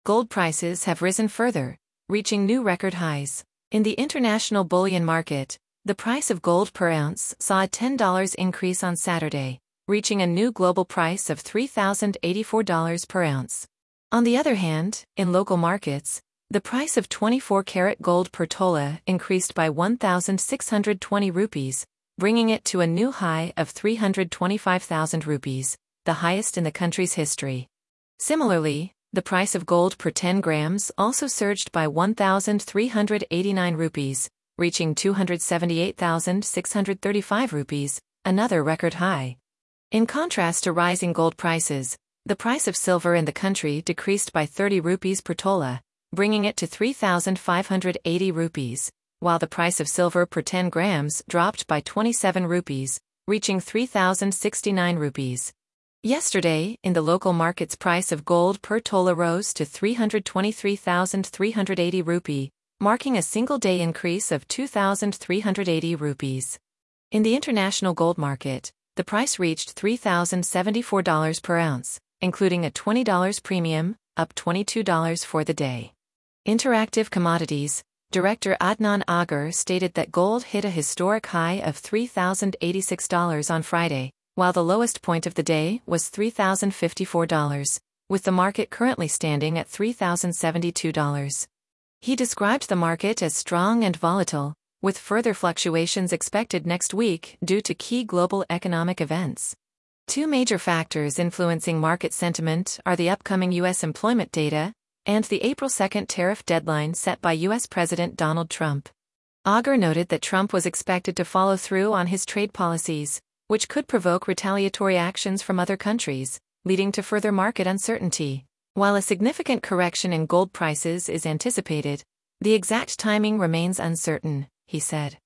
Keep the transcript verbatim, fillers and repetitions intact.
gold prices have risen further, reaching new record highs. In the international bullion market, the price of gold per ounce saw a ten dollars increase on Saturday, reaching a new global price of three thousand eighty-four dollars per ounce. On the other hand, in local markets, the price of twenty-four karat gold per tola increased by one thousand six hundred twenty rupees, bringing it to a new high of three hundred twenty-five thousand rupees, the highest in the country's history. Similarly, the price of gold per ten grams also surged by one thousand three hundred eighty-nine rupees, reaching two hundred seventy-eight thousand six hundred thirty-five rupees, another record high. In contrast to rising gold prices, the price of silver in the country decreased by thirty rupees per tola, bringing it to three thousand five hundred eighty rupees, while the price of silver per ten grams dropped by twenty-seven rupees, reaching three thousand sixty-nine rupees. Yesterday, in the local markets, price of gold per tola rose to three hundred twenty-three thousand three hundred eighty rupee, marking a single-day increase of two thousand three hundred eighty rupees. In the international gold market, the price reached three thousand seventy-four dollars per ounce, including a twenty dollars premium, up twenty-two dollars for the day. Interactive Commodities Director Adnan Agar stated that gold hit a historic high of three thousand eighty-six dollars on Friday, while the lowest point of the day was three thousand fifty-four dollars, with the market currently standing at three thousand seventy-two dollars. He described the market as strong and volatile, with further fluctuations expected next week due to key global economic events. Two major factors influencing market sentiment are the upcoming U S employment data and the April second tariff deadline set by U S President Donald Trump. Agar noted that Trump was expected to follow through on his trade policies, which could provoke retaliatory actions from other countries, leading to further market uncertainty. While a significant correction in gold prices is anticipated, the exact timing remains uncertain, he said.